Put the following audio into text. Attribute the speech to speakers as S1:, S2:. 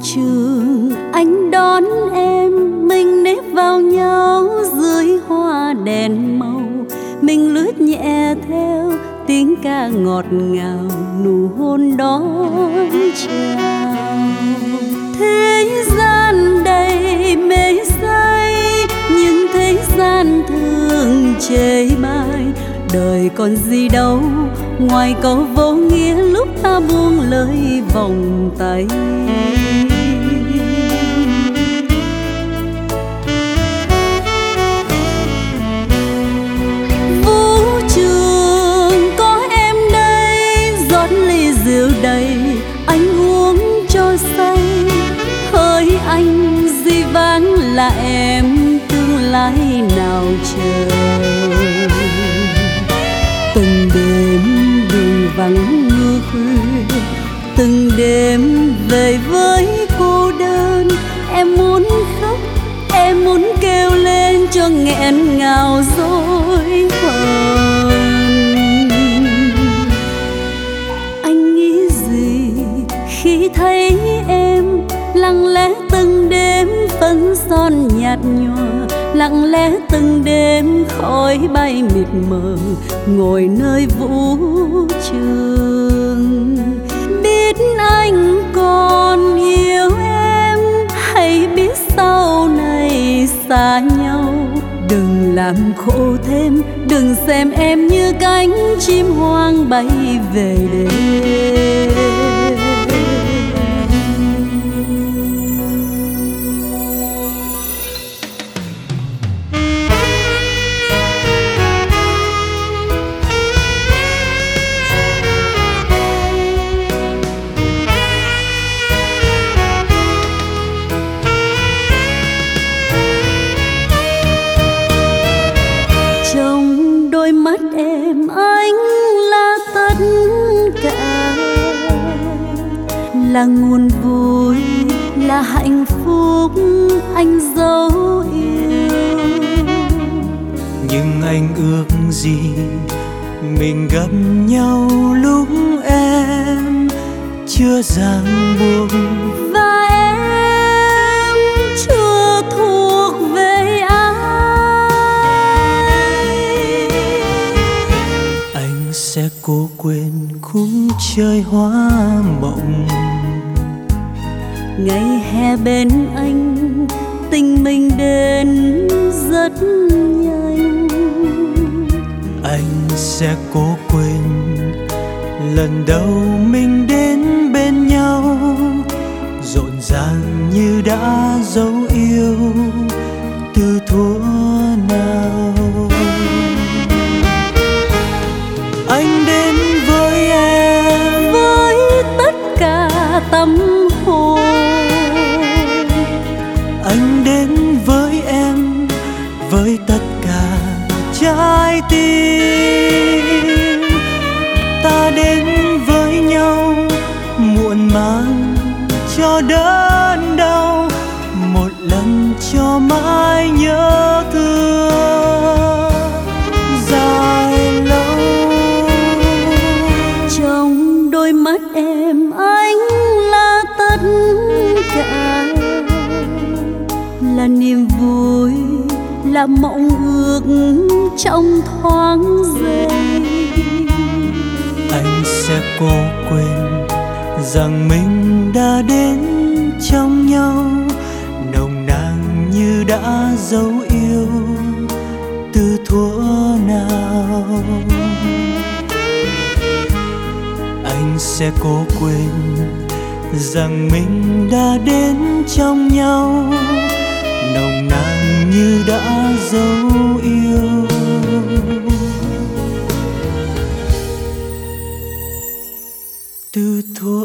S1: trường anh đón em, mình nếp vào nhau dưới hoa đèn màu. Mình lướt nhẹ theo tiếng ca ngọt ngào, nụ hôn đón chào. Thế gian đầy mê say, nhưng thế gian thường chê bai. Đời còn gì đâu ngoài câu vô nghĩa lúc ta buông lời vòng tay. Vũ trường có em đây, rót ly rượu đầy, anh uống cho say. Hỡi anh di vãng là em, tương lai nào chờ. Từng đêm đường vắng mưa khuya, từng đêm về với cô đơn. Em muốn khóc, em muốn kêu lên cho nghẹn ngào dối hờn. Anh nghĩ gì khi thấy em lặng lẽ từng đêm phấn son nhạt nhòa, lặng lẽ từng đêm khói bay mịt mờ, ngồi nơi vũ trường. Biết anh còn yêu em, hay biết sau này xa nhau. Đừng làm khổ thêm, đừng xem em như cánh chim hoang bay về đêm. Đôi mắt em anh là tất cả, là nguồn vui, là hạnh phúc anh dấu yêu.
S2: Nhưng anh ước gì mình gặp nhau lúc em chưa ràng buộc,
S1: và em chưa thuộc về
S2: sẽ cố quên khung trời hoa mộng.
S1: Ngày hè bên anh, tình mình đến rất nhanh.
S2: Anh sẽ cố quên lần đầu mình đến bên nhau, rộn ràng như đã dấu yêu từ thuở nào. Anh đến với em
S1: với tất cả tâm hồn.
S2: Anh đến với em với tất cả trái tim. Ta đến với nhau muộn màng cho đớn đau, một lần cho mãi nhớ thương dài lâu.
S1: Trong đôi mắt em anh là tất cả, là niềm vui, là mộng ước trong thoáng giây.
S2: Anh sẽ cố quên rằng mình đã đến trong nhau, nồng nàn như đã dấu yêu từ thuở nào. Anh sẽ cố quên rằng mình đã đến trong nhau, nồng nàn như đã dấu yêu từ thuở